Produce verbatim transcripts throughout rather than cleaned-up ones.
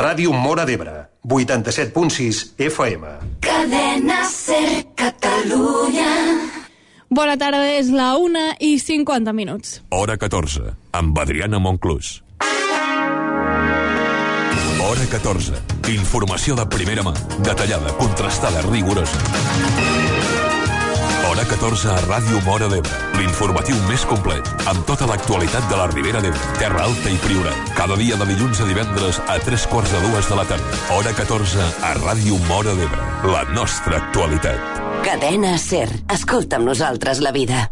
Ràdio Móra d'Ebre, vuitanta-set punt sis F M. Cadena Ser Catalunya. Bona tarda, és la una i cinquanta minuts. Hora catorze, amb Adriana Monclús. Hora catorze, informació de primera mà, detallada, contrastada, rigorosa. Hora catorze a Ràdio Móra d'Ebre, l'informatiu més complet, amb tota l'actualitat de la Ribera d'Ebre, Terra Alta i Priorat. Cada dia de dilluns a divendres a tres quarts de dues de la tarda. Hora catorze a Ràdio Móra d'Ebre, la nostra actualitat. Cadena Ser, escolta amb nosaltres la vida.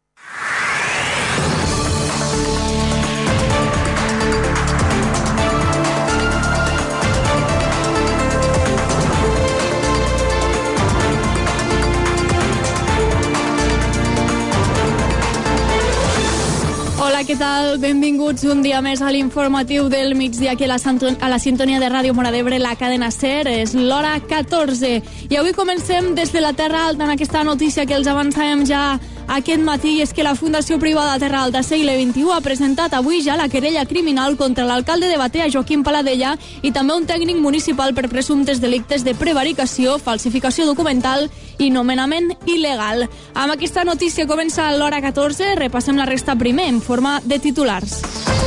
Hola, què tal? Benvinguts un dia més a l'informatiu del migdia aquí a la, a la sintonia de Ràdio Móra d'Ebre, la cadena Ser. És l'hora catorze. I avui comencem des de la Terra Alta amb aquesta notícia que els avançàvem ja aquest matí, és que la Fundació Privada Terra Alta Segle vint-i-u ha presentat avui ja la querella criminal contra l'alcalde de Batea, Joaquim Paladella, i també un tècnic municipal per presumptes delictes de prevaricació, falsificació documental i nomenament il·legal. Amb aquesta notícia comença l'hora catorze, repassem la resta primer en forma de titulars.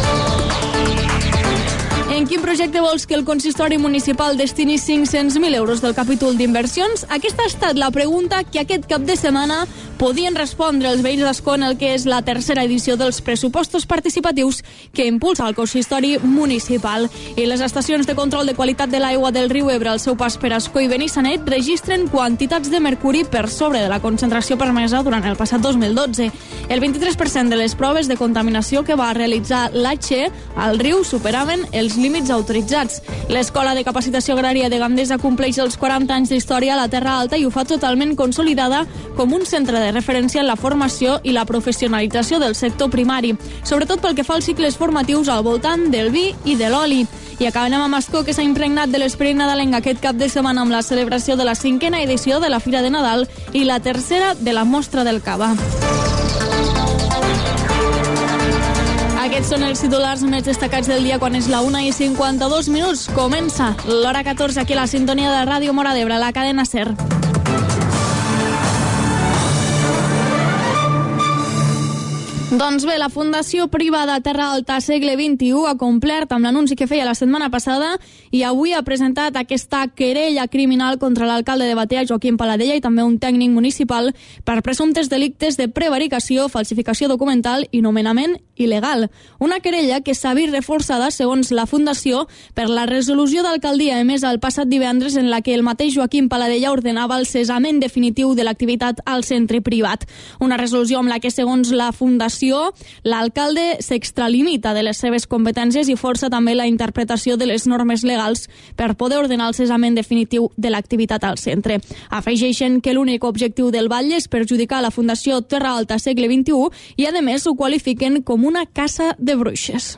En quin projecte vols que el consistori municipal destini cinc-cents mil euros del capítol d'inversions? Aquesta ha estat la pregunta que aquest cap de setmana podien respondre els veïns d'Ascó en el que és la tercera edició dels pressupostos participatius que impulsa el consistori municipal. I les estacions de control de qualitat de l'aigua del riu Ebre al seu pas per Ascó i Benissanet registren quantitats de mercuri per sobre de la concentració permesa durant el passat dos mil dotze. El vint-i-tres per cent de les proves de contaminació que va realitzar l'A Che al riu superaven els límits autoritzats. L'Escola de Capacitació Agrària de Gandesa compleix els quaranta anys d'història a la Terra Alta i ho fa totalment consolidada com un centre de referència en la formació i la professionalització del sector primari, sobretot pel que fa als cicles formatius al voltant del vi i de l'oli. I acabem amb Ascó, que s'ha impregnat de l'esperit nadalenc aquest cap de setmana amb la celebració de la cinquena edició de la Fira de Nadal i la tercera de la Mostra del Cava. Aquests són els titulars més destacats del dia quan és la una i cinquanta-dos minuts. Comença l'hora catorze aquí a la sintonia de Ràdio Móra d'Ebre, la cadena Ser. Doncs bé, la Fundació Privada Terra Alta Segle vint-i-u ha complert amb l'anunci que feia la setmana passada i avui ha presentat aquesta querella criminal contra l'alcalde de Batea, Joaquim Paladella, i també un tècnic municipal per presumptes delictes de prevaricació, falsificació documental i nomenament il·legal. Una querella que s'ha vist reforçada, segons la Fundació, per la resolució d'alcaldia emesa el passat divendres en la que el mateix Joaquim Paladella ordenava el cessament definitiu de l'activitat al centre privat. Una resolució amb la que, segons la Fundació, l'alcalde s'extralimita de les seves competències i força també la interpretació de les normes legals per poder ordenar el cessament definitiu de l'activitat al centre. Afegeixen que l'únic objectiu del batlle és perjudicar la Fundació Terra Alta Segle vint-i-u i, a més, ho qualifiquen com una caça de bruixes.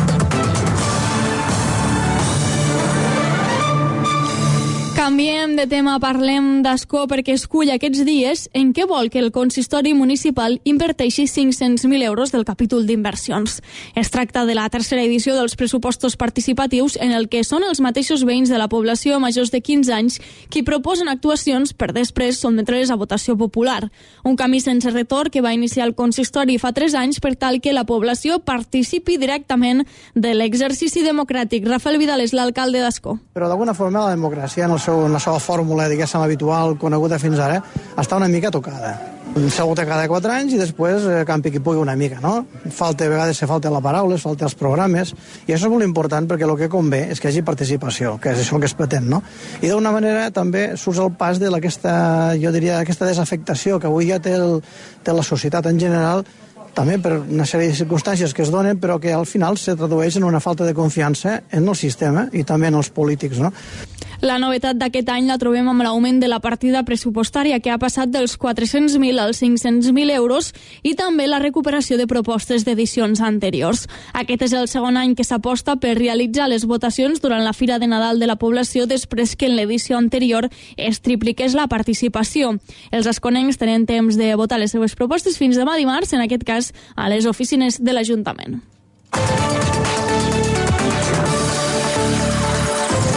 Canviem de tema, parlem d'Ascó perquè escull aquests dies en què vol que el consistori municipal inverteixi cinc-cents mil euros del capítol d'inversions. Es tracta de la tercera edició dels pressupostos participatius en el que són els mateixos veïns de la població majors de quinze anys qui proposen actuacions per després sotmetre-les a votació popular. Un camí sense retorn que va iniciar el consistori fa tres anys per tal que la població participi directament de l'exercici democràtic. Rafael Vidal és l'alcalde d'Ascó. Però d'alguna forma la democràcia en el seu en la seva fórmula, diguéssim, habitual, coneguda fins ara, està una mica tocada. S'ha hagut cada quatre anys i després eh, campi qui pugui una mica, no? Falta, a vegades se falta la paraula, falta els programes, i això és molt important perquè el que convé és que hi hagi participació, que és això que es pretén, no? I d'una manera també surts el pas de aquesta, jo diria, aquesta desafectació que avui ja té, el, té la societat en general, també per una sèrie de circumstàncies que es donen, però que al final se tradueix en una falta de confiança en el sistema i també en els polítics, no? La novetat d'aquest any la trobem amb l'augment de la partida pressupostària, que ha passat dels quatre-cents mil als cinc-cents mil euros, i també la recuperació de propostes d'edicions anteriors. Aquest és el segon any que s'aposta per realitzar les votacions durant la Fira de Nadal de la població després que en l'edició anterior es tripliqués la participació. Els asconencs tenen temps de votar les seves propostes fins demà dimarts, en aquest cas a les oficines de l'Ajuntament.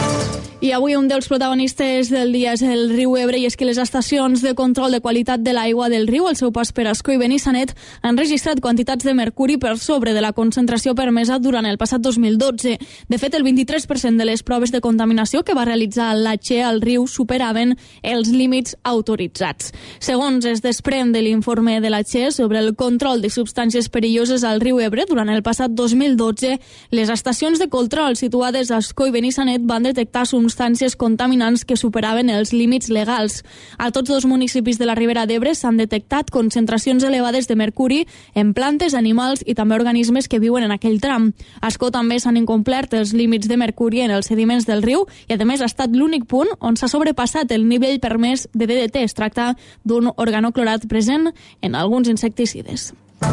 I avui un dels protagonistes del dia és el riu Ebre, i és que les estacions de control de qualitat de l'aigua del riu al seu pas per Ascó i Benissanet han registrat quantitats de mercuri per sobre de la concentració permesa durant el passat dos mil dotze. De fet, el vint-i-tres per cent de les proves de contaminació que va realitzar la Che al riu superaven els límits autoritzats. Segons es desprèn de l'informe de la Che sobre el control de substàncies perilloses al riu Ebre durant el passat dos mil dotze, les estacions de control situades a Ascó i Benissanet van detectar substàncies contaminants que superaven els límits legals. A tots dos municipis de la Ribera d'Ebre s'han detectat concentracions elevades de mercuri en plantes, animals i també organismes que viuen en aquell tram. A Ascó també s'han incomplert els límits de mercuri en els sediments del riu i, a més, ha estat l'únic punt on s'ha sobrepassat el nivell permès de D D T. Es tracta d'un organoclorat present en alguns insecticides.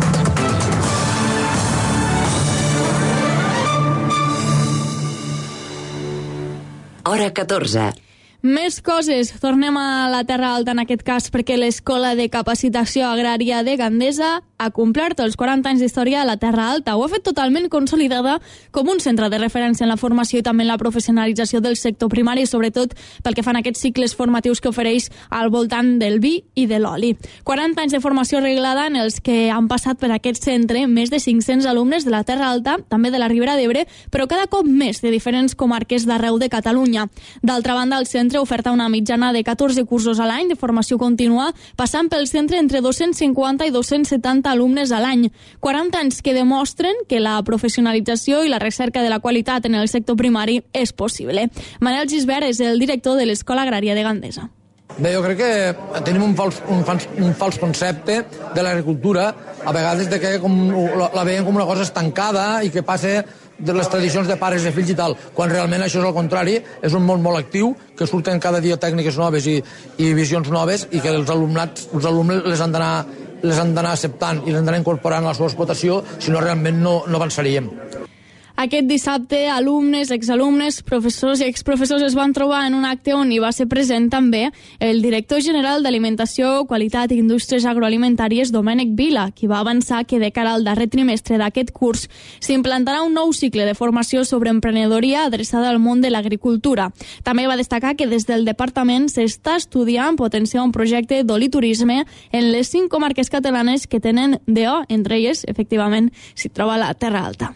Hora catorze. Més coses. Tornem a la Terra Alta en aquest cas perquè l'Escola de Capacitació Agrària de Gandesa ha complert els quaranta anys d'història a la Terra Alta. Ho ha fet totalment consolidada com un centre de referència en la formació i també en la professionalització del sector primari, sobretot pel que fan aquests cicles formatius que ofereix al voltant del vi i de l'oli. quaranta anys de formació reglada en els que han passat per aquest centre més de cinc-cents alumnes de la Terra Alta, també de la Ribera d'Ebre, però cada cop més de diferents comarques d'arreu de Catalunya. D'altra banda, el centre oferta una mitjana de catorze cursos a l'any de formació contínua, passant pel centre entre dos-cents cinquanta i dos-cents setanta alumnes a l'any. quaranta anys que demostren que la professionalització i la recerca de la qualitat en el sector primari és possible. Manel Gisbert és el director de l'Escola Agrària de Gandesa. Bé, jo crec que tenim un fals, un fals, un fals concepte de l'agricultura, a vegades de que com, la, la veiem com una cosa estancada i que passa de les tradicions de pares i fills i tal, quan realment això és el contrari, és un món molt actiu, que surten cada dia tècniques noves i, i visions noves i que els alumnats, els alumnes les han d'anar les han d'anar acceptant i les han d'anar incorporant a la seva explotació, si no realment no, no avançaríem. Aquest dissabte, alumnes, exalumnes, professors i exprofessors es van trobar en un acte on hi va ser present també el director general d'Alimentació, Qualitat i Indústries Agroalimentàries, Domènec Vila, qui va avançar que de cara al darrer trimestre d'aquest curs s'implantarà un nou cicle de formació sobre emprenedoria adreçada al món de l'agricultura. També va destacar que des del departament s'està estudiant potenciar un projecte d'oliturisme en les cinc comarques catalanes que tenen D O, entre elles, efectivament, s'hi troba la Terra Alta.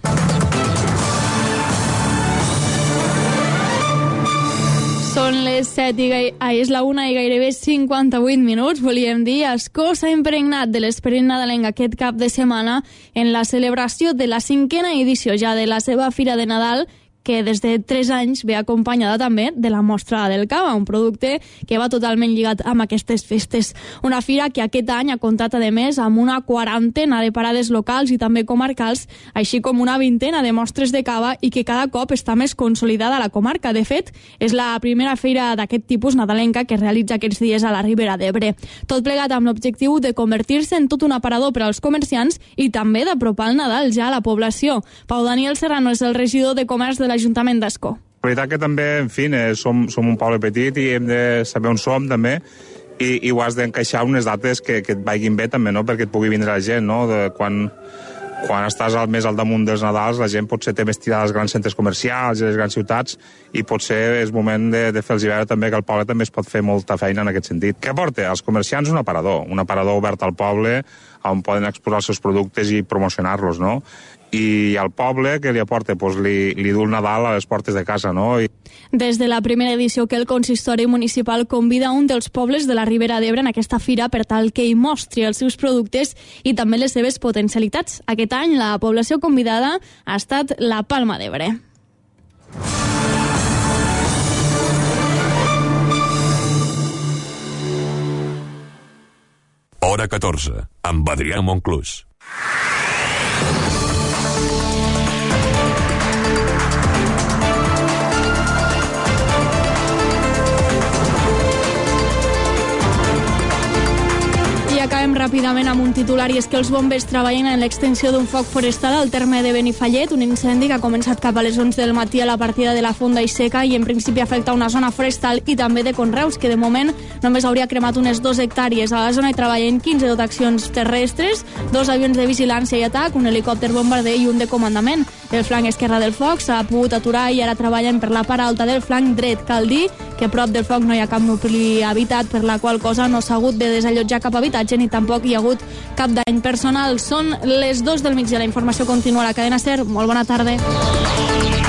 Són les set i gai... ah, és la una i gairebé cinquanta-vuit minuts. Volíem dir, Ascó s'ha impregnat de l'esperit nadalenc aquest cap de setmana en la celebració de la cinquena edició ja de la seva Fira de Nadal, que des de tres anys ve acompanyada també de la Mostra del Cava, un producte que va totalment lligat amb aquestes festes. Una fira que aquest any ha comptat, a més, amb una quarantena de parades locals i també comarcals, així com una vintena de mostres de cava i que cada cop està més consolidada a la comarca. De fet, és la primera fira d'aquest tipus nadalenca que es realitza aquests dies a la Ribera d'Ebre. Tot plegat amb l'objectiu de convertir-se en tot un aparador per als comerciants i també d'apropar el Nadal ja a la població. Pau Daniel Serrano és el regidor de Comerç de l'Ajuntament d'Ascó. La veritat que també, en fi, eh, som, som un poble petit i hem de saber on som també i, i ho has d'encaixar unes dates que, que et vagin bé també, no?, perquè et pugui vindre la gent, no?, de quan, quan estàs al, més al damunt dels Nadals la gent potser té més tirada als grans centres comercials i les grans ciutats i potser és moment de, de fer-los veure també que el poble també es pot fer molta feina en aquest sentit. Què aporta? Als comerciants un aparador, un aparador obert al poble on poden exposar els seus productes i promocionar-los, no?, i al poble que li aporta, doncs li, li du el Nadal a les portes de casa, no? I... Des de la primera edició que el consistori municipal convida un dels pobles de la Ribera d'Ebre en aquesta fira per tal que hi mostri els seus productes i també les seves potencialitats. Aquest any la població convidada ha estat la Palma d'Ebre. Hora catorze, amb Adrià Monclús. I acabem ràpid ràpidament amb un titular, i és que els bombers treballen en l'extensió d'un foc forestal al terme de Benifallet, un incendi que ha començat cap a les onze del matí a la partida de la Fonda i Seca i en principi afecta una zona forestal i també de conreus, que de moment només hauria cremat unes dos hectàrees. A la zona hi treballen quinze dotacions terrestres, dos avions de vigilància i atac, un helicòpter bombarder i un de comandament. El flanc esquerre del foc s'ha pogut aturar i ara treballen per la part alta del flanc dret. Cal dir que a prop del foc no hi ha cap nucli habitat, per la qual cosa no s'ha hagut de desallotjar cap habitatge ni tampoc hi ha hagut cap dany personal. Són les dos del migdia. La informació continua a la cadena SER. Molt bona tarda.